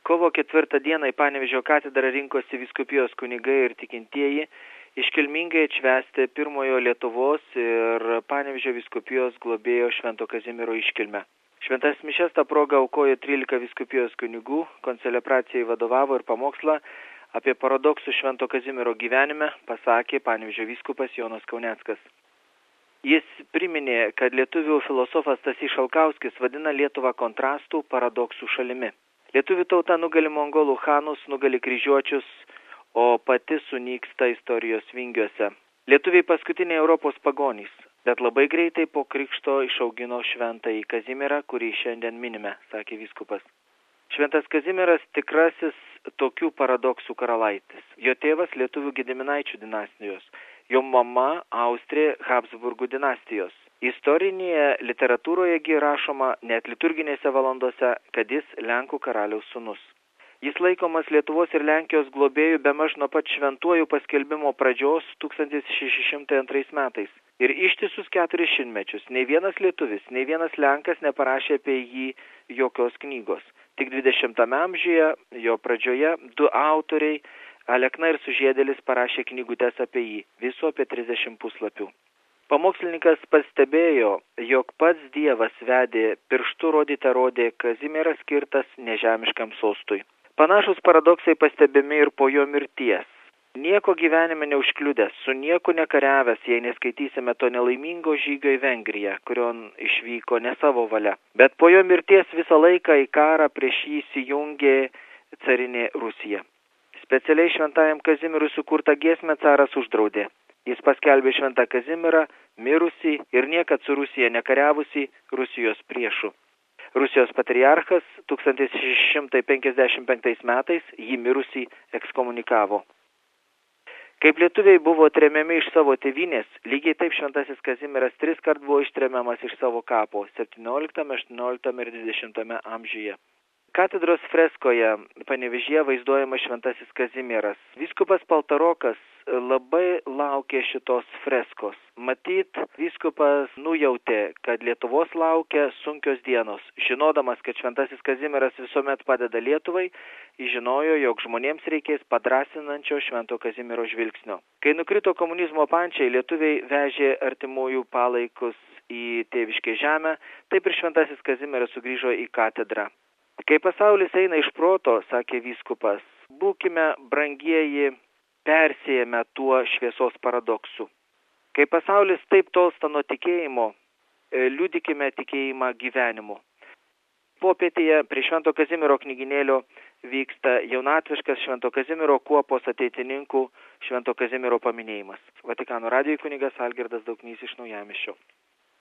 Kovo 4 dieną į Panevėžio katedrą rinkosi vyskupijos kunigai ir tikintieji iškilmingai atšvęsti pirmojo Lietuvos ir Panevėžio vyskupijos globėjo Švento Kazimiero iškilmę. Šventas mišias tą progą aukojo 13 vyskupijos kunigų, konselebracijai vadovavo ir pamokslą apie paradoksų Švento Kazimiero gyvenime pasakė Panevėžio vyskupas Jonas Kauneckas. Jis priminė, kad lietuvių filosofas Stasys Šalkauskis vadina Lietuvą kontrastų paradoksų šalimi. Lietuvių tauta nugali mongolų chanus, nugali kryžiuočius, o pati sunyksta istorijos vingiuose. Lietuviai paskutiniai Europos pagonys, bet labai greitai po krikšto išaugino šventąjį Kazimierą, kurį šiandien minime, sakė vyskupas. Šventas Kazimieras tikrasis tokių paradoksų karalaitis. Jo tėvas lietuvių Gediminaičių dinastijos, jo mama Austrė Habsburgų dinastijos. Istorinėje literatūroje rašoma net liturginėse valandose, kad jis Lenkų karaliaus sūnus. Jis laikomas Lietuvos ir Lenkijos globėjų bemaž nuo pat šventuojų paskelbimo pradžios 1602 metais. Ir ištisus 4 šimtmečius nei vienas lietuvis, nei vienas Lenkas neparašė apie jį jokios knygos. Tik 20 amžiuje, jo pradžioje, 2 autoriai, Alekna ir Sužiedėlis, parašė knygutes apie jį, viso apie 30 puslapių. Pamokslininkas pastebėjo, jog pats Dievas vedė pirštu rodė Kazimierą skirtas nežemiškam sostui. Panašus paradoksai pastebimi ir po jo mirties. Nieko gyvenime neužkliudęs, su nieku nekariavęs, jei neskaitysime to nelaimingo žygio į Vengriją, kurion išvyko ne savo valia. Bet po jo mirties visą laiką į karą prieš jį įsijungė carinė Rusija. Specialiai šventajam Kazimierui sukurtą giesmę caras uždraudė. Jis paskelbė Šventą Kazimierą mirusį ir niekad su Rusija nekariavusį Rusijos priešų. Rusijos patriarchas 1655 metais jį mirusį ekskomunikavo. Kaip lietuviai buvo tremiami iš savo tėvynės, lygiai taip Šventasis Kazimieras 3 kart buvo ištremiamas iš savo kapo 17, 18 ir 20 amžiuje. Katedros freskoje Panevėžyje vaizduojamas Šventasis Kazimieras. Vyskupas Paltarokas labai laukė šitos freskos. Matyt, vyskupas nujautė, kad Lietuvos laukia sunkios dienos. Žinodamas, kad Šventasis Kazimieras visuomet padeda Lietuvai, jis žinojo, jog žmonėms reikės padrasinančio Švento Kazimiero žvilgsnio. Kai nukrito komunizmo pančiai, lietuviai vežė artimųjų palaikus į tėviškę žemę, taip ir Šventasis Kazimieras sugrįžo į katedrą. Kai pasaulis eina iš proto, sakė vyskupas, būkime, brangieji, persėjame tuo šviesos paradoksu. Kai pasaulis taip tolsta nuo tikėjimo, liudykime tikėjimą gyvenimu. Popietėje prie Švento Kazimiero knyginėlio vyksta jaunatviškas Švento Kazimiero kuopos ateitininkų Švento Kazimiero paminėjimas. Vatikano radijo kunigas Algirdas Dauknys iš Naujamiesčio.